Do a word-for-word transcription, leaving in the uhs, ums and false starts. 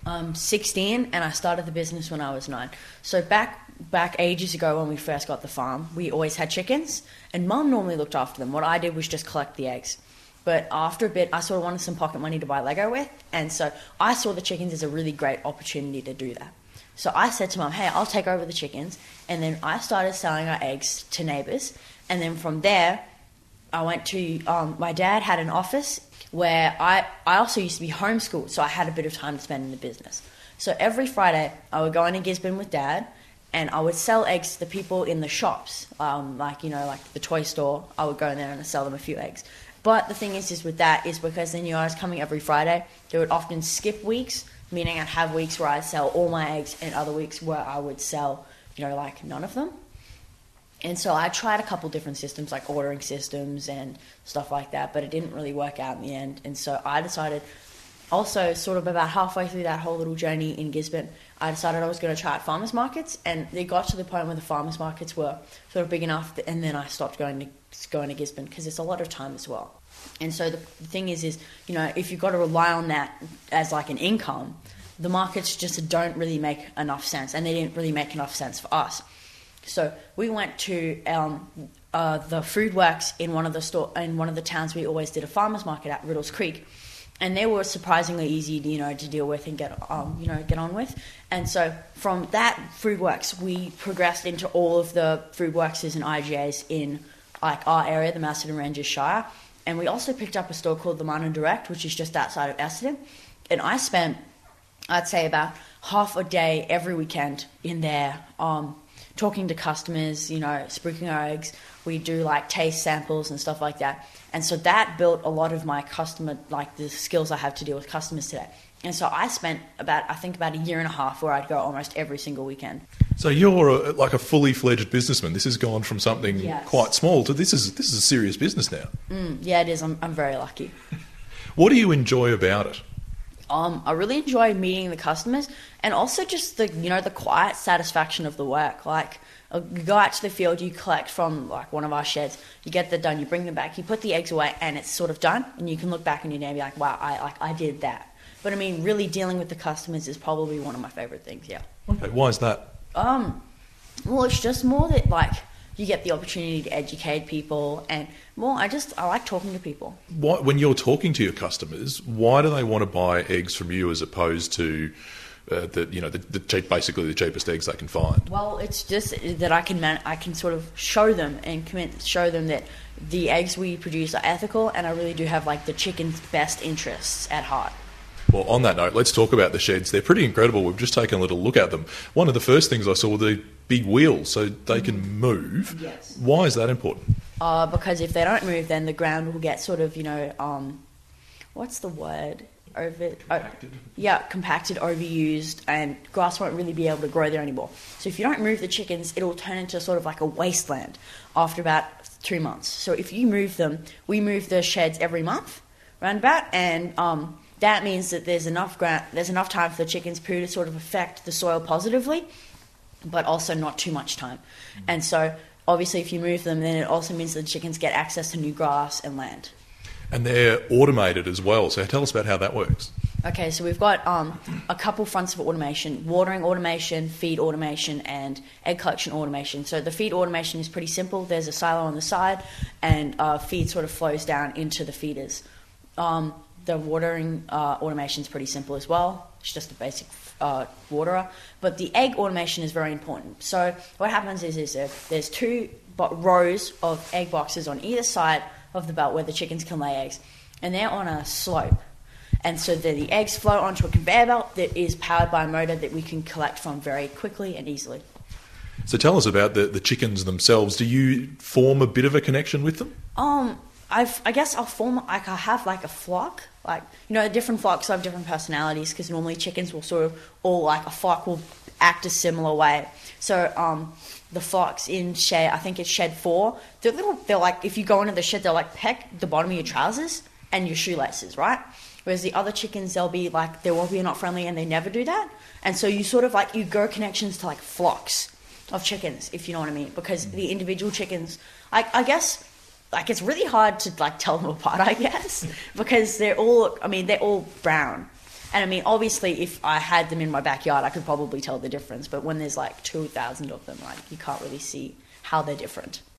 I'm sixteen and I started the business when I was nine. So back back ages ago when we first got the farm, we always had chickens and Mum normally looked after them. What I did was just collect the eggs. But after a bit, I sort of wanted some pocket money to buy Lego with, and so I saw the chickens as a really great opportunity to do that. So I said to Mum, hey, I'll take over the chickens, and then I started selling our eggs to neighbours, and then from there, I went to, um, my dad had an office where I, I also used to be homeschooled, so I had a bit of time to spend in the business. So every Friday, I would go into Gisborne with Dad, and I would sell eggs to the people in the shops, um, like, you know, like the toy store. I would go in there and sell them a few eggs. But the thing is, is with that, is because they knew I was coming every Friday, they would often skip weeks, meaning I'd have weeks where I'd sell all my eggs and other weeks where I would sell, you know, like none of them. And so I tried a couple different systems, like ordering systems and stuff like that, but it didn't really work out in the end. And so I decided, also sort of about halfway through that whole little journey in Gisborne, I decided I was going to try at farmers markets, and it got to the point where the farmers markets were sort of big enough, that, and then I stopped going to going to Gisborne because it's a lot of time as well. And so the, the thing is, is you know, if you've got to rely on that as like an income, the markets just don't really make enough sense, and they didn't really make enough sense for us. So we went to um, uh, the Food Works in one of the store in one of the towns we always did a farmers market at, Riddles Creek. And they were surprisingly easy, you know, to deal with and get, um, you know, get on with. And so from that Food Works, we progressed into all of the Food Workses and I G As in like our area, the Macedon Ranges Shire. And we also picked up a store called the Martin Direct, which is just outside of Essendon. And I spent, I'd say, about half a day every weekend in there, um, talking to customers, you know, spruiking our eggs. We do like taste samples and stuff like that. And so that built a lot of my customer, like the skills I have to deal with customers today. And so I spent about, I think about a year and a half where I'd go almost every single weekend. So you're a, like a fully fledged businessman. This has gone from something yes. quite small to this is this is a serious business now. Mm, yeah, it is. I'm, I'm very lucky. What do you enjoy about it? Um, I really enjoy meeting the customers, and also just the, you know, the quiet satisfaction of the work. Like, you go out to the field, you collect from like one of our sheds, you get that done, you bring them back, you put the eggs away, and it's sort of done, and you can look back in your day and be like, wow, I like I did that. But I mean, really dealing with the customers is probably one of my favorite things. Yeah. Okay, why is that? Um, well, it's just more that like you get the opportunity to educate people, and more, I just I like talking to people. Why, when you're talking to your customers, why do they want to buy eggs from you as opposed to uh, the you know the, the cheap, basically the cheapest eggs they can find? Well, it's just that I can man- I can sort of show them and commit, show them that the eggs we produce are ethical, and I really do have like the chicken's best interests at heart. Well, on that note, let's talk about the sheds. They're pretty incredible. We've just taken a little look at them. One of the first things I saw were the big wheels, so they can move. Yes. Why is that important? Uh, because if they don't move, then the ground will get sort of, you know, um, what's the word? Over, Compacted. Uh, yeah, compacted, overused, and grass won't really be able to grow there anymore. So if you don't move the chickens, it'll turn into sort of like a wasteland after about two months. So if you move them, we move the sheds every month, roundabout, and um, that means that there's enough ground, there's enough time for the chickens' poo to sort of affect the soil positively, but also not too much time. Mm. And so obviously if you move them, then it also means that the chickens get access to new grass and land. And they're automated as well, so tell us about how that works. Okay, so we've got um, a couple fronts of automation: watering automation, feed automation, and egg collection automation. So the feed automation is pretty simple. There's a silo on the side, and uh, feed sort of flows down into the feeders. Um, the watering uh, automation is pretty simple as well. It's just a basic uh, waterer. But the egg automation is very important. So what happens is, is uh, there's two bo- rows of egg boxes on either side of the belt where the chickens can lay eggs, and they're on a slope. And so the, the eggs flow onto a conveyor belt that is powered by a motor that we can collect from very quickly and easily. So tell us about the, the chickens themselves. Do you form a bit of a connection with them? Um, I've, I guess I'll form, like I have like a flock. Like, you know, different flocks have different personalities, because normally chickens will sort of all, like a flock will act a similar way. So um, the flocks in shed, I think it's shed four, they're little, they're like, if you go into the shed, they'll like peck the bottom of your trousers and your shoelaces, right? Whereas the other chickens, they'll be like, they won't be not friendly, and they never do that. And so you sort of like, you grow connections to like flocks of chickens, if you know what I mean, because the individual chickens, I, I guess, like it's really hard to like tell them apart, I guess, because they're all, I mean, they're all brown. And I mean, obviously, if I had them in my backyard, I could probably tell the difference. But when there's like two thousand of them, like you can't really see how they're different.